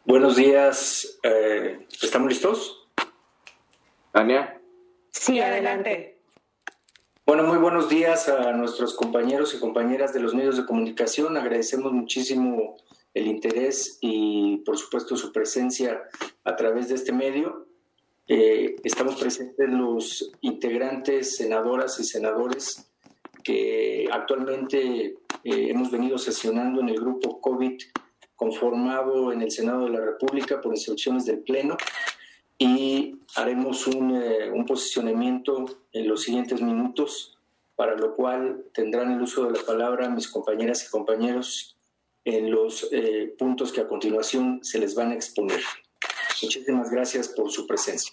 Buenos días. ¿Estamos listos? Tania. Sí, adelante. Bueno, muy buenos días a nuestros compañeros y compañeras de los medios de comunicación. Agradecemos muchísimo el interés y, por supuesto, su presencia a través de este medio. Estamos presentes los integrantes, senadoras y senadores que actualmente hemos venido sesionando en el grupo COVID conformado en el Senado de la República por instrucciones del Pleno, y haremos un posicionamiento en los siguientes minutos, para lo cual tendrán el uso de la palabra mis compañeras y compañeros en los puntos que a continuación se les van a exponer. Muchísimas gracias por su presencia.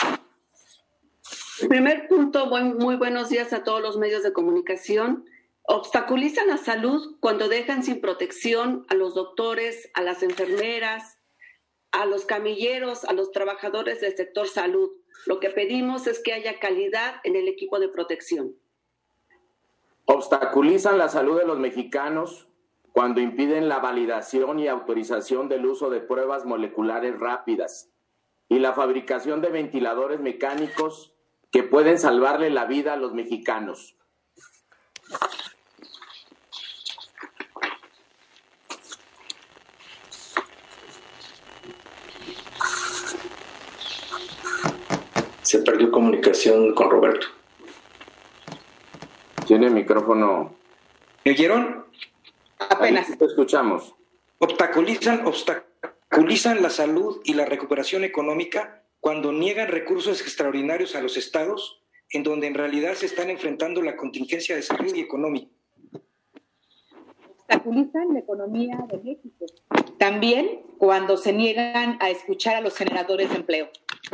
Primer punto, muy buenos días a todos los medios de comunicación. Obstaculizan la salud cuando dejan sin protección a los doctores, a las enfermeras, a los camilleros, a los trabajadores del sector salud. Lo que pedimos es que haya calidad en el equipo de protección. Obstaculizan la salud de los mexicanos cuando impiden la validación y autorización del uso de pruebas moleculares rápidas y la fabricación de ventiladores mecánicos que pueden salvarle la vida a los mexicanos. Se perdió comunicación con Roberto. Tiene el micrófono. ¿Me oyeron? Apenas. Ahí te escuchamos. Obstaculizan la salud y la recuperación económica cuando niegan recursos extraordinarios a los estados, en donde en realidad se están enfrentando la contingencia de salud y económica. Obstaculizan la economía de México. También cuando se niegan a escuchar a los generadores de empleo.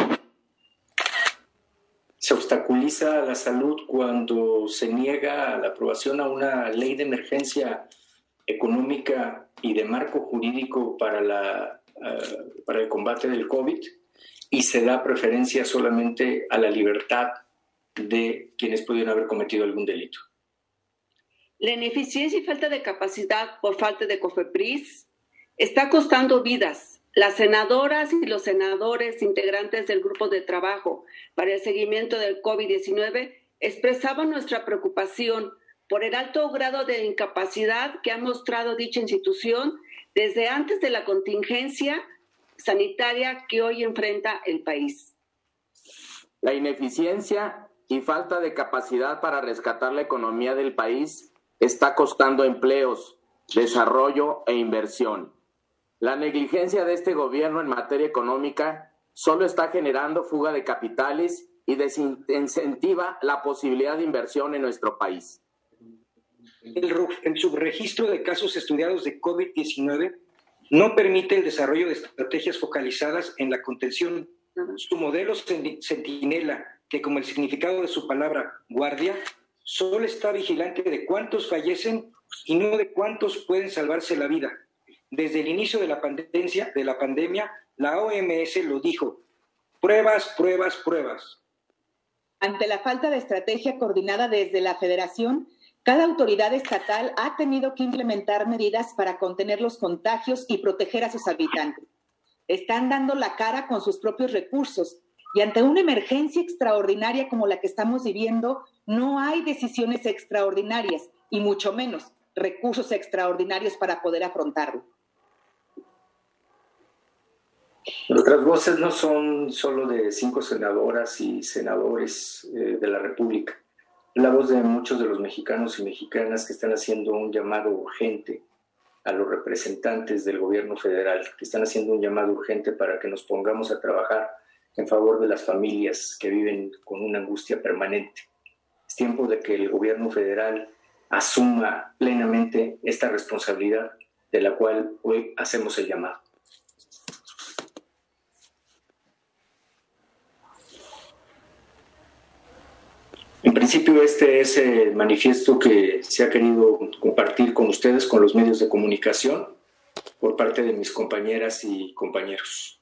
Se obstaculiza la salud cuando se niega la aprobación a una ley de emergencia económica y de marco jurídico para el combate del COVID, y se da preferencia solamente a la libertad de quienes pudieron haber cometido algún delito. La ineficiencia y falta de capacidad por falta de COFEPRIS está costando vidas. Las senadoras y los senadores integrantes del grupo de trabajo para el seguimiento del COVID-19 expresaban nuestra preocupación por el alto grado de incapacidad que ha mostrado dicha institución desde antes de la contingencia sanitaria que hoy enfrenta el país. La ineficiencia y falta de capacidad para rescatar la economía del país está costando empleos, desarrollo e inversión. La negligencia de este gobierno en materia económica solo está generando fuga de capitales y desincentiva la posibilidad de inversión en nuestro país. El subregistro de casos estudiados de COVID-19 no permite el desarrollo de estrategias focalizadas en la contención. Su modelo centinela, que como el significado de su palabra, guardia, solo está vigilante de cuántos fallecen y no de cuántos pueden salvarse la vida. Desde el inicio de la pandemia, la OMS lo dijo: pruebas, pruebas, pruebas. Ante la falta de estrategia coordinada desde la Federación, cada autoridad estatal ha tenido que implementar medidas para contener los contagios y proteger a sus habitantes. Están dando la cara con sus propios recursos, y ante una emergencia extraordinaria como la que estamos viviendo, no hay decisiones extraordinarias y mucho menos recursos extraordinarios para poder afrontarlo. Nuestras voces no son solo de 5 senadoras y senadores de la República. Es la voz de muchos de los mexicanos y mexicanas que están haciendo un llamado urgente a los representantes del gobierno federal, que están haciendo un llamado urgente para que nos pongamos a trabajar en favor de las familias que viven con una angustia permanente. Es tiempo de que el gobierno federal asuma plenamente esta responsabilidad de la cual hoy hacemos el llamado. En principio, este es el manifiesto que se ha querido compartir con ustedes, con los medios de comunicación, por parte de mis compañeras y compañeros.